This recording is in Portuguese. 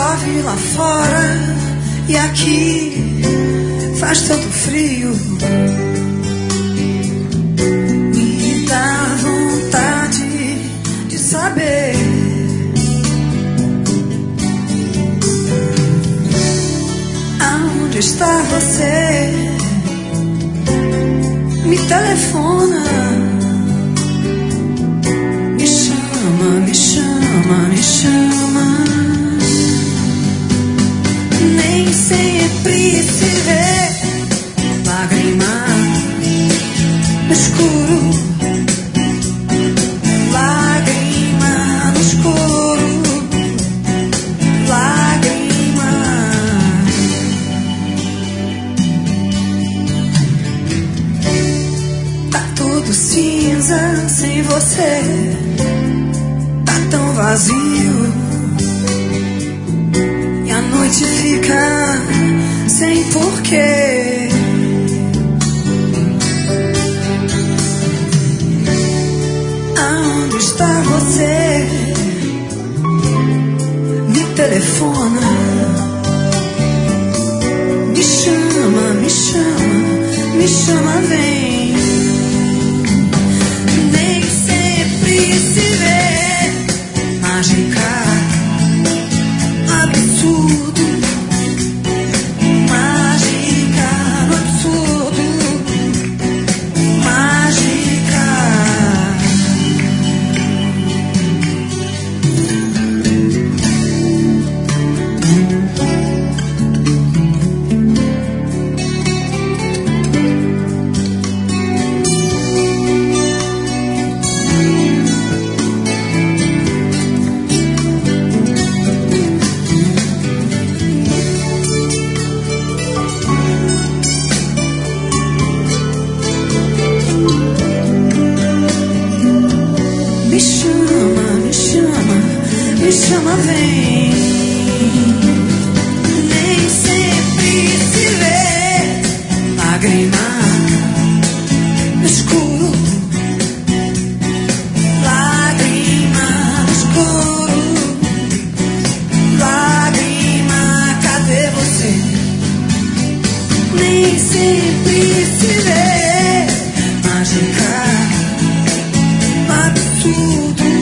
chove lá fora e aqui faz tanto frio. Me dá vontade de saber aonde está você. Me telefona, me chama, me chama, me chama. Nem sempre se vê lágrima no escuro, lágrima no escuro, lágrima. Tá tudo cinza sem você, tá tão vazio. A noite fica sem porquê. Aonde está você? Me telefona, me chama, me chama, me chama, vem. Nem sempre se vê mágica. Absurdo, mágica, absurdo, mágica. Me chama, vem. Nem sempre se vê lágrima no escuro, lágrima no escuro, lágrima, cadê você? Nem sempre se vê mágica, absurdo.